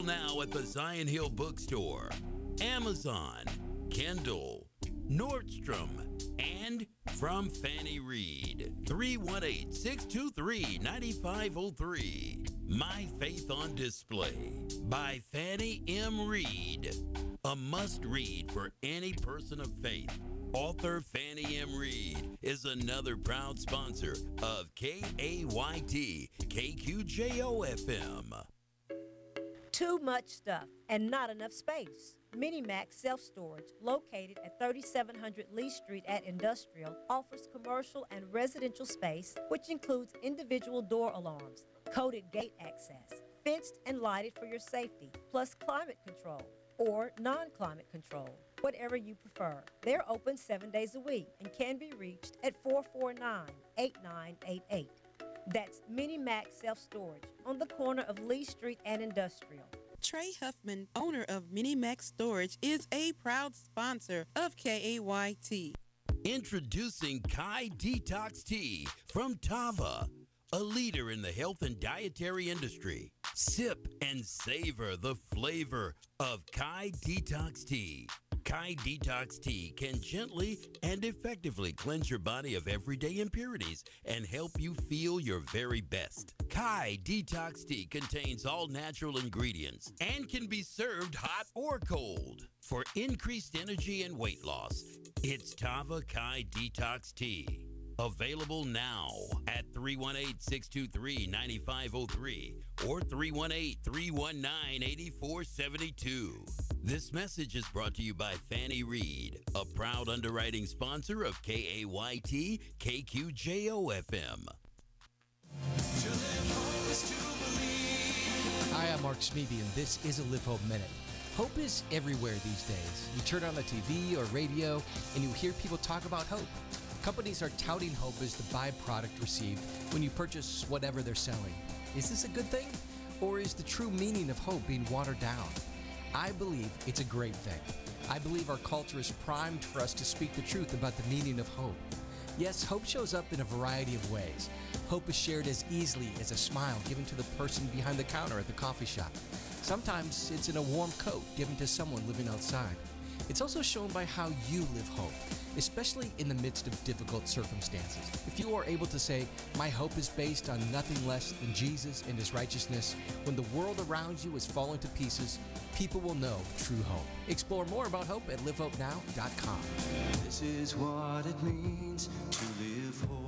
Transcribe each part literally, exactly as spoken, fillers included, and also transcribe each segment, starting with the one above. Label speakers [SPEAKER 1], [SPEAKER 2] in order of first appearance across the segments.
[SPEAKER 1] Now at the Zion Hill Bookstore, Amazon, Kindle, Nordstrom, and from Fannie Reed. three one eight, six two three, nine five zero three. My Faith on Display by Fannie M. Reed. A must-read for any person of faith. Author Fannie M. Reed is another proud sponsor of K A Y T K Q J O F M.
[SPEAKER 2] Too much stuff and not enough space. Minimax Self-Storage, located at thirty-seven hundred Lee Street at Industrial, offers commercial and residential space, which includes individual door alarms, coded gate access, fenced and lighted for your safety, plus climate control or non-climate control, whatever you prefer. They're open seven days a week and can be reached at four four nine, eight nine eight eight. That's Minimax Self-Storage on the corner of Lee Street and Industrial.
[SPEAKER 3] Trey Huffman, owner of Minimax Storage, is a proud sponsor of K A Y T.
[SPEAKER 1] Introducing Kai Detox Tea from Tava, a leader in the health and dietary industry. Sip and savor the flavor of Kai Detox Tea. Kai Detox Tea can gently and effectively cleanse your body of everyday impurities and help you feel your very best. Kai Detox Tea contains all natural ingredients and can be served hot or cold. For increased energy and weight loss, it's Tava Kai Detox Tea. Available now at three one eight, six two three, nine five zero three or three one eight, three one nine, eight four seven two. This message is brought to you by Fannie Reed, a proud underwriting sponsor of K A Y T K Q J O F M.
[SPEAKER 4] Hi, I'm Mark Smeby, and this is a Live Hope Minute. Hope is everywhere these days. You turn on the T V or radio, and you hear people talk about hope. Companies are touting hope as the byproduct received when you purchase whatever they're selling. Is this a good thing? Or is the true meaning of hope being watered down? I believe it's a great thing. I believe our culture is primed for us to speak the truth about the meaning of hope. Yes, hope shows up in a variety of ways. Hope is shared as easily as a smile given to the person behind the counter at the coffee shop. Sometimes it's in a warm coat given to someone living outside. It's also shown by how you live hope, especially in the midst of difficult circumstances. If you are able to say, my hope is based on nothing less than Jesus and His righteousness, when the world around you is falling to pieces, people will know true hope. Explore more about hope at live hope now dot com.
[SPEAKER 5] This is what it means to live hope.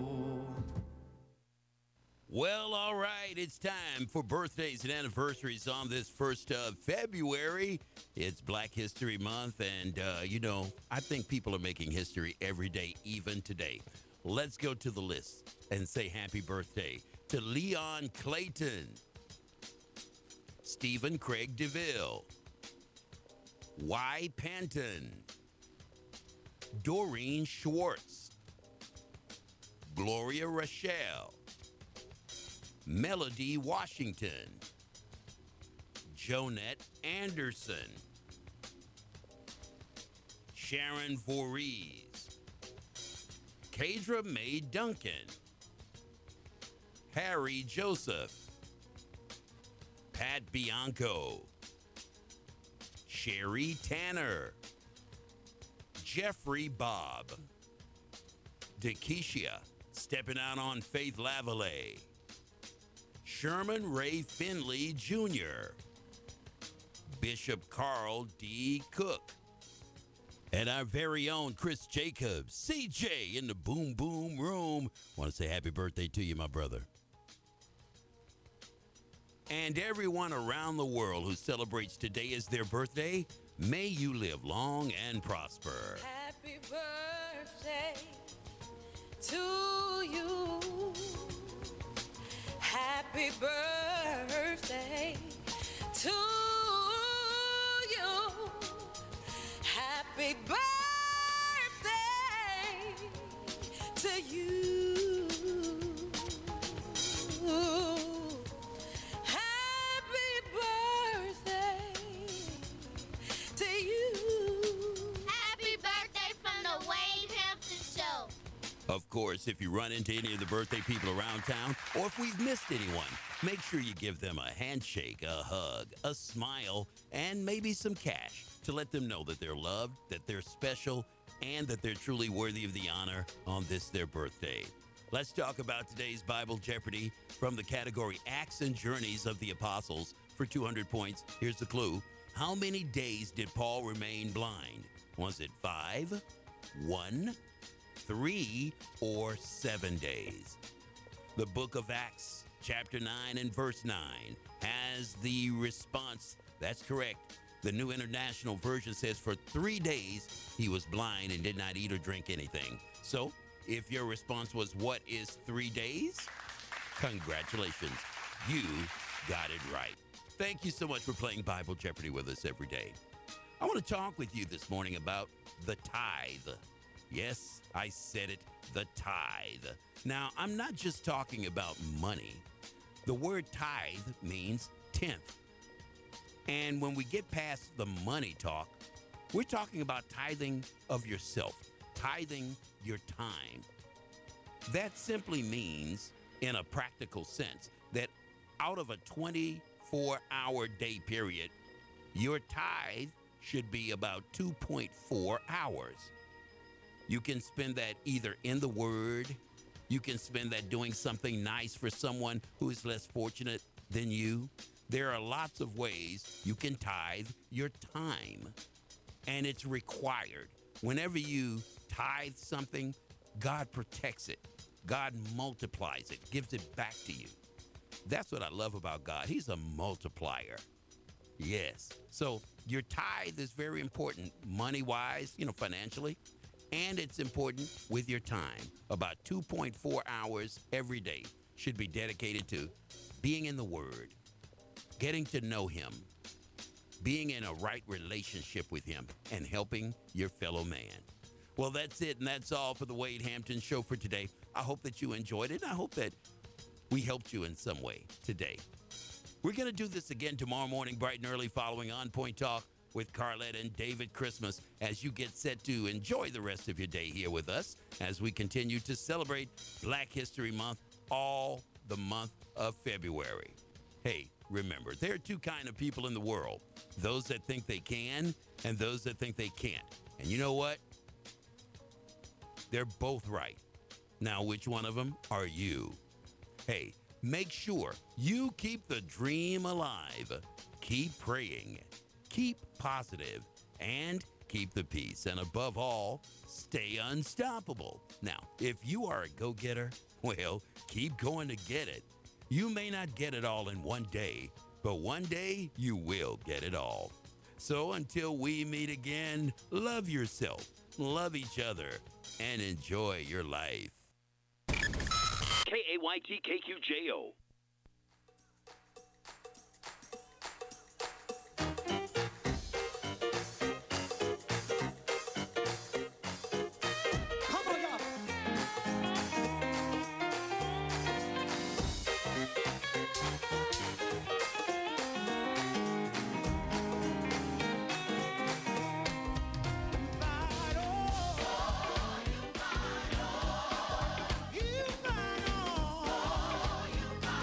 [SPEAKER 1] Well, all right, it's time for birthdays and anniversaries on this first of February. It's Black History Month, and, uh, you know, I think people are making history every day, even today. Let's go to the list and say happy birthday to Leon Clayton, Stephen Craig DeVille, Y. Panton, Doreen Schwartz, Gloria Rochelle, Melody Washington, Jonette Anderson, Sharon Voorhees, Kadra Mae Duncan, Harry Joseph, Pat Bianco, Sherry Tanner, Jeffrey Bob, Dekeisha stepping out on Faith Lavallee, Sherman Ray Finley Junior, Bishop Carl D. Cook, and our very own Chris Jacobs, C J in the boom boom room. Want to say happy birthday to you, my brother. And everyone around the world who celebrates today as their birthday, may you live long and prosper.
[SPEAKER 6] Happy birthday to you. Happy birthday to you. Happy birthday to you. Happy birthday to you.
[SPEAKER 7] Happy birthday from the Wayne Hampton Show.
[SPEAKER 1] Of course, if you run into any of the birthday people around town, or if we've missed anyone, make sure you give them a handshake, a hug, a smile, and maybe some cash to let them know that they're loved, that they're special, and that they're truly worthy of the honor on this their birthday. Let's talk about today's Bible Jeopardy from the category Acts and Journeys of the Apostles for two hundred points. Here's the clue. How many days did Paul remain blind? Was it five, one, three, or seven days? The book of Acts, chapter nine and verse nine, has the response. That's correct. The New International Version says for three days he was blind and did not eat or drink anything. So, if your response was, what is three days? Congratulations. You got it right. Thank you so much for playing Bible Jeopardy with us every day. I want to talk with you this morning about the tithe. Yes, I said it, the tithe. Now, I'm not just talking about money. The word tithe means tenth. And when we get past the money talk, we're talking about tithing of yourself, tithing your time. That simply means, in a practical sense, that out of a twenty-four hour day period, your tithe should be about two point four hours. You can spend that either in the Word, you can spend that doing something nice for someone who is less fortunate than you. There are lots of ways you can tithe your time, and it's required. Whenever you tithe something, God protects it. God multiplies it, gives it back to you. That's what I love about God. He's a multiplier. Yes. So your tithe is very important money-wise, you know, financially, and it's important with your time. About two point four hours every day should be dedicated to being in the Word, getting to know Him, being in a right relationship with Him, and helping your fellow man. Well, that's it, and that's all for the Wade Hampton Show for today. I hope that you enjoyed it, and I hope that we helped you in some way today. We're going to do this again tomorrow morning, bright and early, following On Point Talk with Carlette and David Christmas, as you get set to enjoy the rest of your day here with us as we continue to celebrate Black History Month all the month of February. Hey, remember, there are two kind of people in the world, those that think they can and those that think they can't. And you know what? They're both right. Now, which one of them are you? Hey, make sure you keep the dream alive. Keep praying. Keep positive. And keep the peace. And above all, stay unstoppable. Now, if you are a go-getter, well, keep going to get it. You may not get it all in one day, but one day you will get it all. So until we meet again, love yourself, love each other, and enjoy your life.
[SPEAKER 7] K A Y T K Q J O.
[SPEAKER 8] You fight on.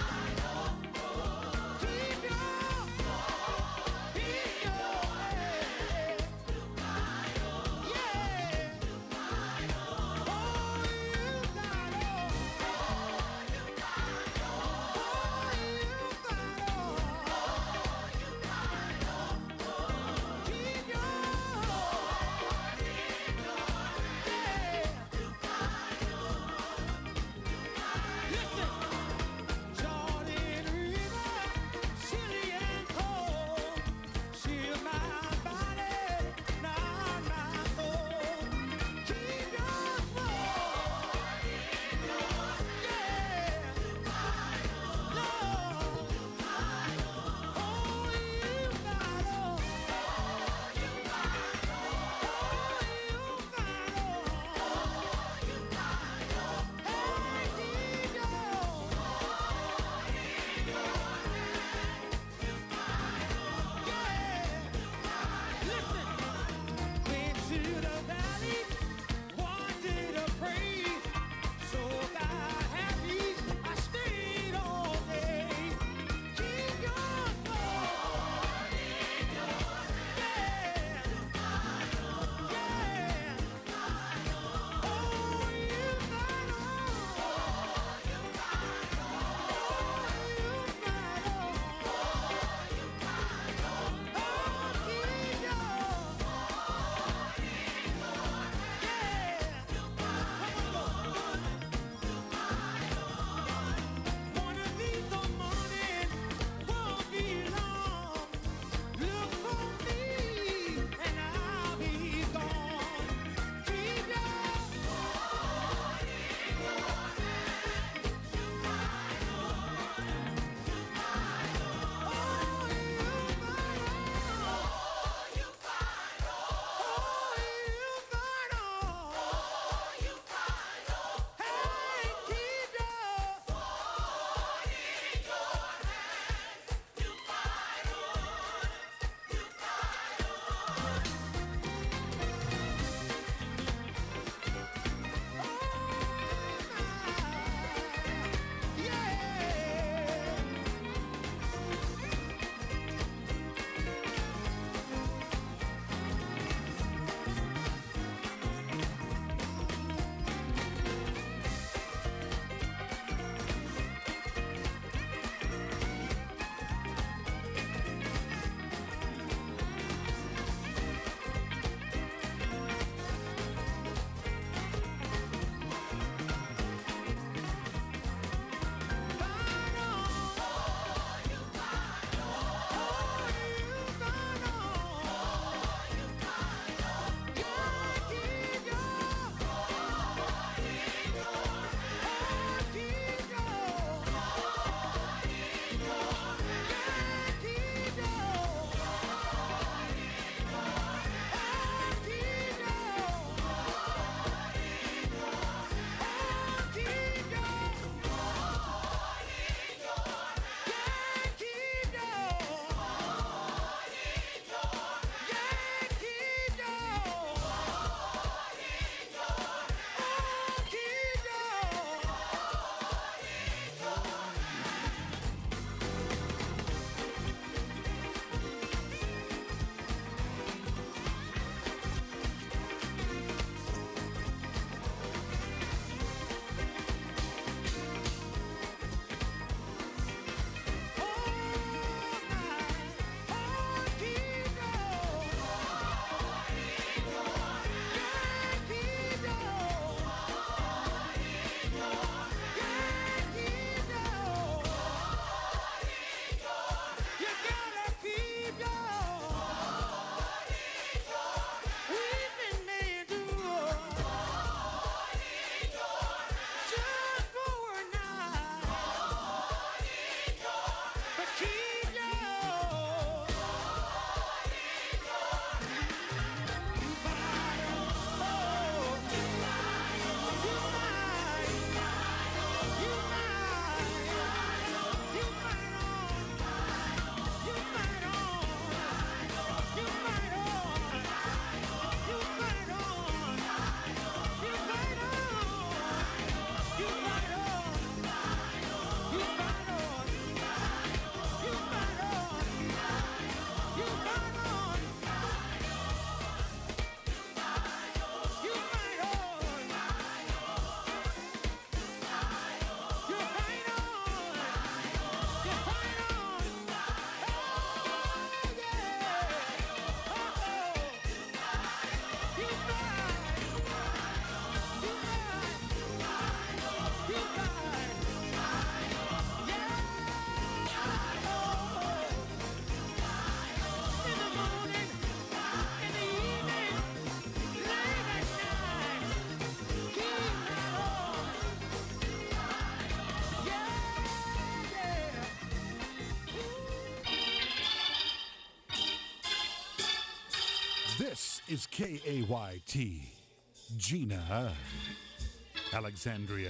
[SPEAKER 8] This is K A Y T, Gina, Alexandria.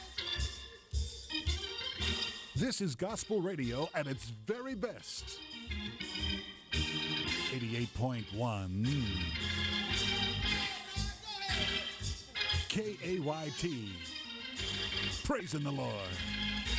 [SPEAKER 8] This is gospel radio at its very best. eighty-eight point one K A Y T. Praising the Lord.